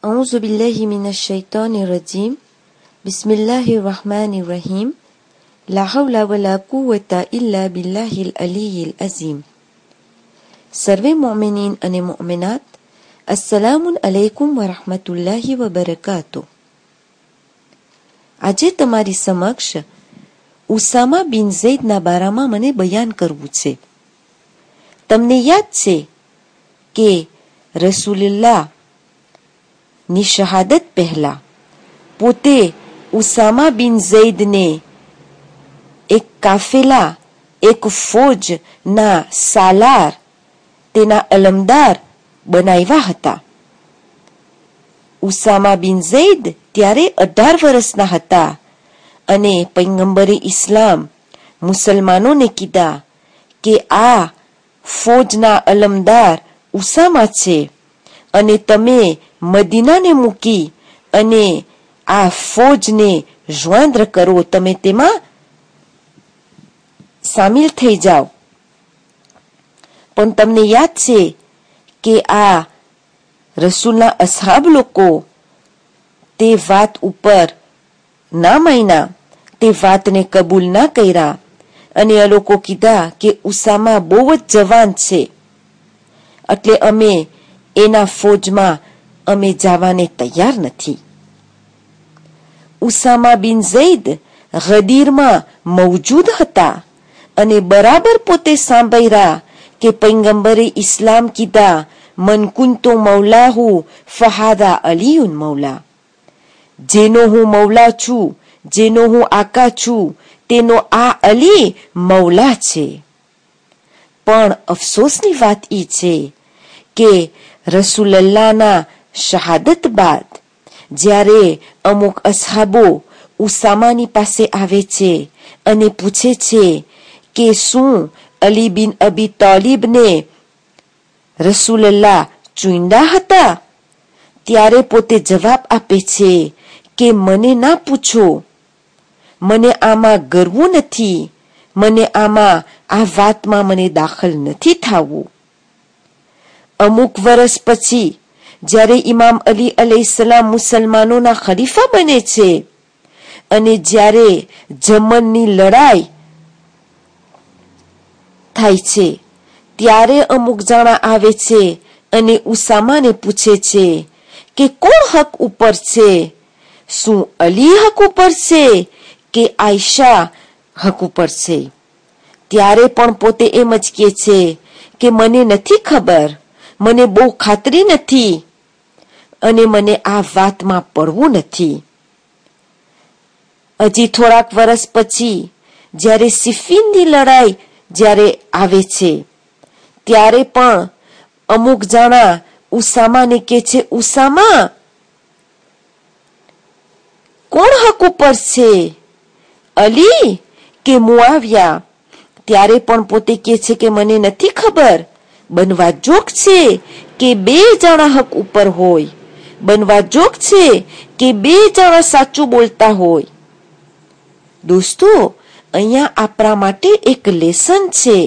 أعوذ بالله من الشيطان الرجيم بسم الله الرحمن الرحيم لا حول ولا قوة إلا بالله العلي العظيم. સર્વે મુઅમિનીન અને મુઅમિનાત, અસ્સલામુ અલૈકુમ વરહમતુલ્લાહિ વબરકાતુહ. આજે તમારી સમક્ષ ઉસામા બિન ઝૈદના બારામાં મને બયાન કરવું છે. તમને યાદ છે કે રસૂલુલ્લાહ ની શહાદત પહેલા પોતે ઉસામા બિન ઝૈદને એક કાફેલા, એક ફોજ ના સાલાર, તેના અલમદાર બનાવ્યા હતા. ઉસામા બિન ઝૈદ ત્યારે 18 વર્ષના હતા અને પૈગંબરે ઇસ્લામ મુસલમાનોને કીધા કે આ ફોજના અલમદાર ઉસામા છે અને તમે મદીનાને મૂકી અને આ ફોજને જોઈન્દ્ર કરો, તમે તેમાં સામેલ થઈ જાઓ. પણ તમને યાદ છે કે આ રસૂલના અસહાબ લોકો તે વાત ઉપર ના માન્યા, તે વાતને કબૂલ ના કર્યા અને આ લોકો કીધા કે ઉસામા બહુ જ જવાન છે, એટલે અમે એના ફોજમાં અમે જવાને તૈયાર નથી. ઉસામા બિન ઝૈદ ગદીરમાં મૌજૂદ હતા અને બરાબર પોતે સાંભળ્યા કે પૈગંબરે ઇસ્લામ કીધા, મન કુંતો મૌલાહુ ફહાદા અલીયુન મૌલા. જેનો હું મૌલા છું, જેનો હું આકા છું, તેનો આ અલી મૌલા છે. પણ અફસોસની વાત એ છે કે રસૂલુલ્લાહના શહાદત બાદ જ્યારે અમુક અસહાબો ઉસામાની પાસે આવે છે અને પૂછે છે કે શું અલી બિન અબી તાલિબને રસૂલુલ્લાહ ચૂંડ્યા હતા, ત્યારે પોતે જવાબ આપે છે કે મને ના પૂછો, મને આમાં ગરવું નથી, મને આમાં આ વાતમાં મને દાખલ નથી થવું. અમુક વર્ષ પછી જ્યારે ઇમામ અલી અલૈહિસ્સલામ મુસલમાનોના ખલીફા બને છે અને જ્યારે જમનની લડાઈ થાય છે, ત્યારે અમુક જણા આવે છે અને ઉસામાને પૂછે છે કે કોણ હક ઉપર છે, શું અલી હક ઉપર છે કે આયશા હક ઉપર છે? ત્યારે પણ પોતે એમ જ કહે છે કે મને નથી ખબર, મને બહુ ખાતરી નથી અને મને આ વાતમાં પડવું નથી. હજી થોડાક વર્ષ પછી જ્યારે સિફીનની લડાઈ જ્યારે આવે છે, ત્યારે પણ અમુક જણા ઉસામાને કહે છે, ઉસામા કોણ હક ઉપર છે, અલી કે મુઆવિયા? ત્યારે પણ પોતે કહે છે કે મને નથી ખબર, બનવા જોગ છે કે બે જણા હક ઉપર હોય, બનવા જોગ છે કે બે જણા સાચું બોલતા હોય. દોસ્તો, અહીંયા આપણા માટે એક લેસન છે.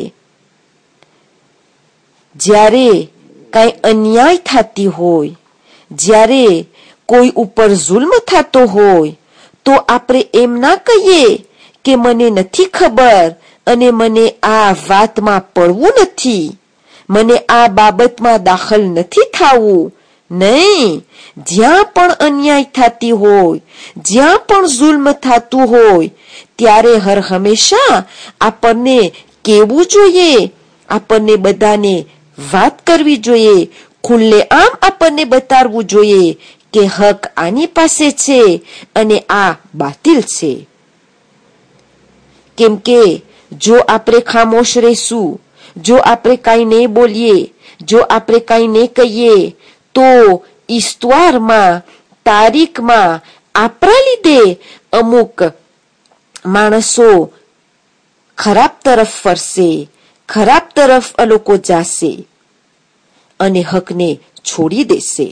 જ્યારે કઈ અન્યાય થતી હોય, જ્યારે કોઈ ઉપર જુલ્મ થતો હોય, તો આપણે એમ ના કહીએ કે મને નથી ખબર અને મને આ વાતમાં પડવું નથી, મને આ બાબતમાં દાખલ નથી થવું. નહીં, જ્યાં પણ અન્યાય થતી હોય, જ્યાં પણ જુલ્મ થતું હોય, ત્યારે હર હંમેશા આપણને કહેવું જોઈએ, આપણને બધાને વાત કરવી જોઈએ, ખુલ્લેઆમ આપણને બતાવવું જોઈએ કે હક આની પાસે છે અને આ બાતિલ છે. કેમ કે જો આપણે ખામોશ રહેશું, જો આપણે કઈ નહીં બોલીએ, જો આપણે કઈ નહીં કહીએ, તો ઈસ્તવારમાં, તારીખમાં આપણા લીધે અમુક માણસો ખરાબ તરફ ફરશે, ખરાબ તરફ આ લોકો જશે અને હકને છોડી દેશે.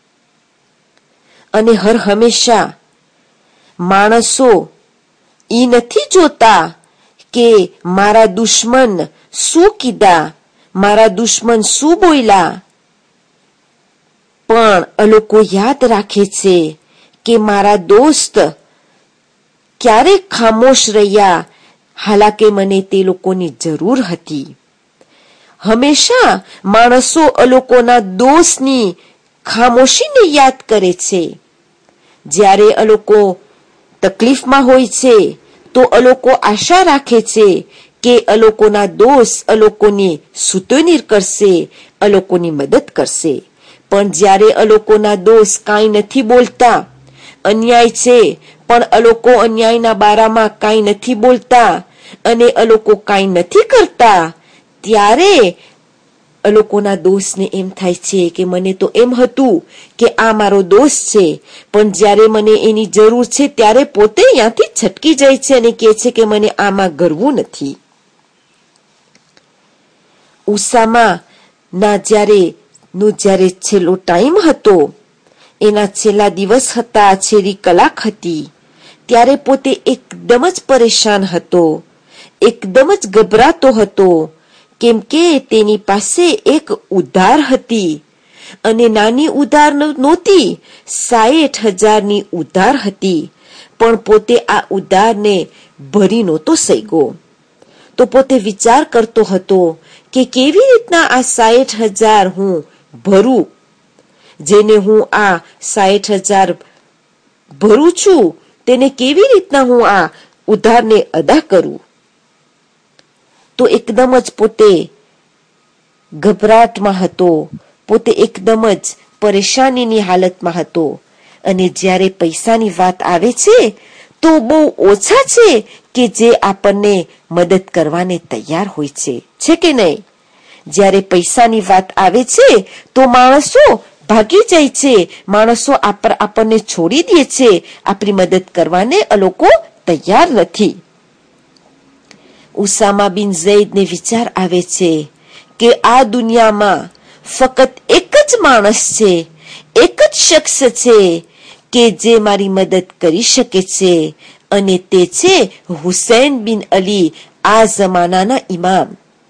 અને હર હંમેશા માણસો ઈ નથી જોતા કે મારા દુશ્મન શું કીધા, મારા દુશ્મન શું બોલ્યા, પણ એ લોકો યાદ રાખે છે કે મારા દોસ્ત ક્યારેક ખામોશ રહ્યા, હાલાકે મને તે લોકોની જરૂર હતી. હંમેશા માણસો એ લોકોના દોષની ખામોશીને યાદ કરે છે. જ્યારે એ લોકો તકલીફમાં હોય છે તો એ લોકો આશા રાખે છે કે એ લોકોના દોષ એ લોકોની સુતોનીર કરશે, એ લોકોની મદદ કરશે. પણ જ્યારે એ લોકોના દોષ કાંઈ નથી બોલતા, અન્યાય છે પણ એ લોકો અન્યાયના બારામાં કાંઈ નથી બોલતા અને એ લોકો કાંઈ નથી કરતા, ત્યારે એ લોકોના દોષને એમ થાય છે કે મને તો એમ હતું કે આ મારો દોષ છે, પણ જ્યારે મને એની જરૂર છે ત્યારે પોતે ત્યાંથી છટકી જાય છે અને કહે છે કે મને આમાં ગરવું નથી. ઉસામા ના જ્યારે છેલ્લો ટાઈમ હતો, એના છેલ્લા દિવસ હતા, છેલ્લી કલાક હતી, ત્યારે પોતે એકદમ જ પરેશાન હતો, એકદમ જ ગભરાતો હતો, કેમ કે તેની પાસે એક ઉધાર હતી અને નાની ઉધાર નહોતી, 60,000ની ઉધાર હતી. પણ પોતે આ ઉધારને ભરી નહોતો શક્યો. તો પોતે વિચાર કરતો હતો કે કેવી રીતના આ 60,000 હું ભરું, જેને હું આ 60,000 ભરું છું તેને કેવી રીતના હું આ ઉધારને અદા કરું. તો એકદમ જ પોતે ગભરાટમાં હતો, પોતે એકદમ જ પરેશાનીની હાલતમાં હતો. અને જ્યારે પૈસાની વાત આવે છે તો બહુ ઓછા છે કે જે આપણને મદદ કરવાને તૈયાર હોય છે કે નહીં? જ્યારે પૈસાની વાત આવે છે તો માણસો ભાગી જાય છે, માણસો આપણને છોડી દે છે, આપણી મદદ કરવાને એ લોકો તૈયાર નથી. ઉસામા બિન ઝૈદને વિચાર આવે છે કે આ દુનિયામાં ફક્ત એક જ માણસ છે, એક જ શખ્સ છે કે જે મારી મદદ કરી શકે છે અને તે છે હુસૈન બિન અલી, આ જમાનાના ઇમામ.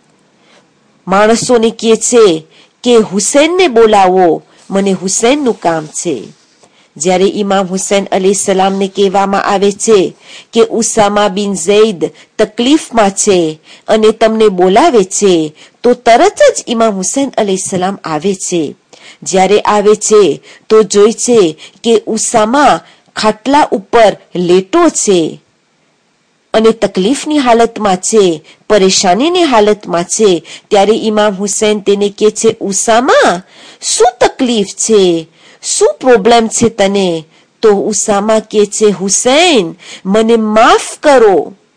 માણસોને કહે છે કે હુસૈનને બોલાવો, મને હુસૈનનું કામ છે. જ્યારે ઇમામ હુસૈન અલૈહિસ્સલામને કહેવામાં આવે છે કે ઉસામા બિન ઝૈદ તકલીફમાં છે અને તમને બોલાવે છે, તો તરત જ ઇમામ હુસૈન અલૈહિસ્સલામ આવે છે. જ્યારે આવે છે તો જોઈ છે કે ઉસામા ખાટલા ઉપર લેટો છે અને તકલીફની હાલતમાં છે, પરેશાનીની હાલતમાં છે. ત્યારે ઇમામ હુસૈન તેને કહે છે, ઉસામા શું તકલીફ છે, શું પ્રોબ્લેમ છે તને? તો ઉસામા કહે છે, હુસૈન મને માફ કરો,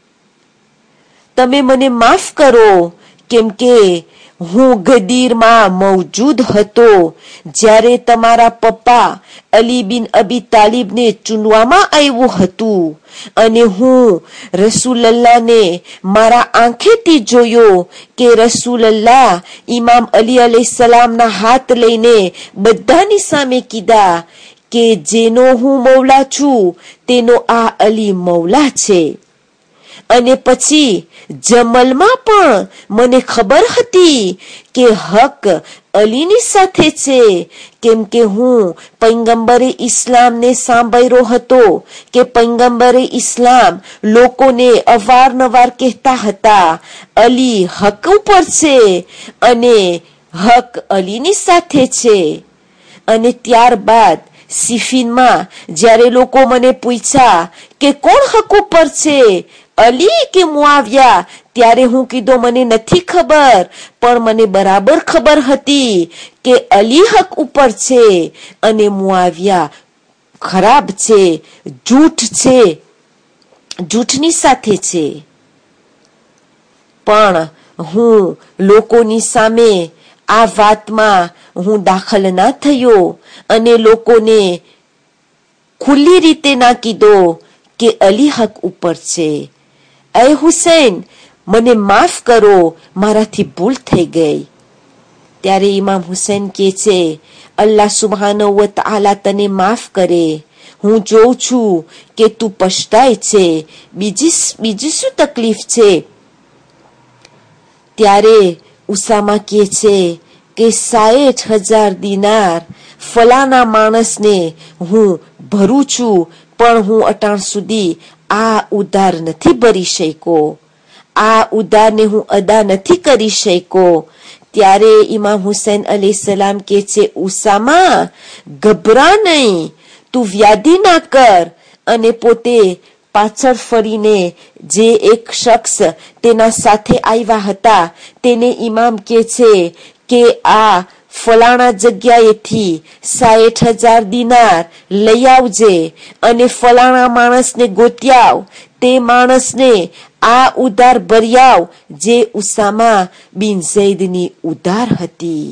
તમે મને માફ કરો, કેમ કે હું ગદીરમાં મૌજૂદ હતો જ્યારે તમારા પપ્પા અલી બિન અબી તાલિબને ચૂનવામાં આવ્યું હતું અને હું રસૂલલ્લાહને મારા આંખેથી જોયો કે રસૂલલ્લાહ ઇમામ અલી અલૈહિસ્સલામના હાથ લઈને બધાની સામે કીધા કે જેનો હું મૌલા છું તેનો આ અલી મૌલા છે. અને પછી જમલમાં પણ મને ખબર હતી કે હક અલીની સાથે છે, કેમ કે હું પૈગંબરે ઇસ્લામને સાંભળ્યો હતો કે પૈગંબરે ઇસ્લામ લોકોને અવારનવાર કહેતા હતા અલી હક ઉપર છે અને હક અલીની સાથે છે. અને ત્યારબાદ સિફીનમાં જ્યારે લોકો મને પૂછ્યા કે કોણ હક ઉપર છે, અલી કે મુઆવિયા, ત્યારે હું કીધું મને નથી ખબર, પણ મને બરાબર ખબર હતી કે અલી હક ઉપર છે અને મુઆવિયા ખરાબ છે, જૂઠ છે, જૂઠની સાથે છે. પણ હું લોકોની સામે આ વાતમાં હું દાખલ ના થયો અને લોકોને ખુલ્લી રીતે ના કીધો કે અલી હક ઉપર છે. એ હુસૈન મને માફ કરો, મારાથી ભૂલ થઈ ગઈ. ત્યારે ઇમામ હુસૈન કહે છે, અલ્લાહ સુબ્હાનહુ વ તઆલા તને માફ કરે, હું જોઉં છું કે તું પછતાય છે, બીજી શું તકલીફ છે? ત્યારે ઉસામા કહે છે કે 60,000 દિનાર ફલાના માણસને હું ભરું છું, પણ હું અટાણ સુધી આ ઉધાર નથી ભરી શક્યો, આ ઉધારને હું અદા નથી કરી શક્યો. ત્યારે ઇમામ હુસૈન અલૈહિસ્સલામ કે છે, ઉસામા ગભરા નહીં, તું વ્યાધિ ના કર. અને પોતે પાછળ ફરીને જે એક શખ્સ તેના સાથે આવ્યા હતા તેને ઇમામ કે છે કે આ ફલાણા જગ્યાએથી 60,000 દિનાર લઈ આવજે અને ફલાણા માણસને ગોતી આવ, તે માણસને આ ઉધાર ભરી આવ જે ઉસામા બિન ઝૈદની ઉધાર હતી.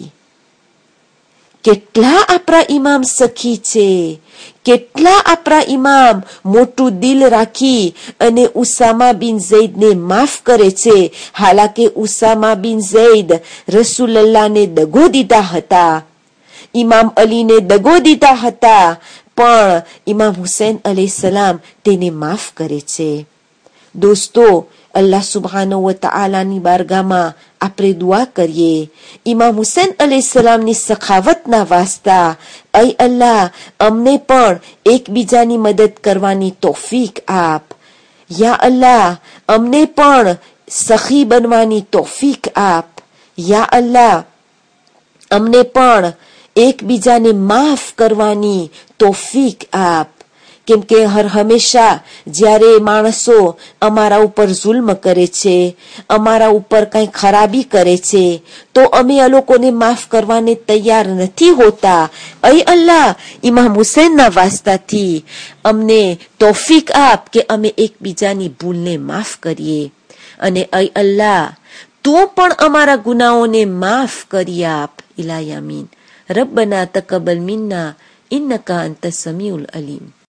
કેટલા આપણા ઇમામ સખી છે, કેટલા આપણા ઇમામ મોટું દિલ રાખી અને ઉસામા બિન ઝૈદને માફ કરે છે. હાલાકે ઉસામા બિન ઝૈદ રસૂલલ્લાહને દગો દીધા હતા, ઇમામ અલીને દગો દીધા હતા, પણ ઇમામ હુસૈન અલૈહિસ્સલામ તેને માફ કરે છે. દોસ્તો, અલ્લાહ સુબ્હાનહુ વ તઆલાની બારગાહમાં આપણે દુઆ કરીએ, ઇમામ હુસૈન અલૈહિસ્સલામની સખાવતના વાસ્તા, અય અલ્લાહ અમને પણ એકબીજાની મદદ કરવાની તૌફીક આપ. યા અલ્લાહ અમને પણ સખી બનવાની તૌફીક આપ. યા અલ્લાહ અમને પણ એકબીજાને માફ કરવાની તૌફીક આપ. કેમ કે હંમેશા જ્યારે માણસો અમારા ઉપર જુલ્મ કરે છે, અમારા ઉપર કઈ ખરાબી કરે છે, તો અમે આ લોકોને માફ કરવાને તૈયાર નથી હોતા. અય અલ્લાહ ઇમામ હુસૈનના વાસ્તાથી અમને તૌફીક આપ કે અમે એકબીજાની ભૂલને માફ કરીએ. અને અય અલ્લાહ તું પણ અમારા ગુનાહોને માફ કરી આપ. ઇલાહી આમીન. રબ્બના તકબ્બલ મિન્ના ઇન્નકા અંતસ સમીઉલ અલીમ.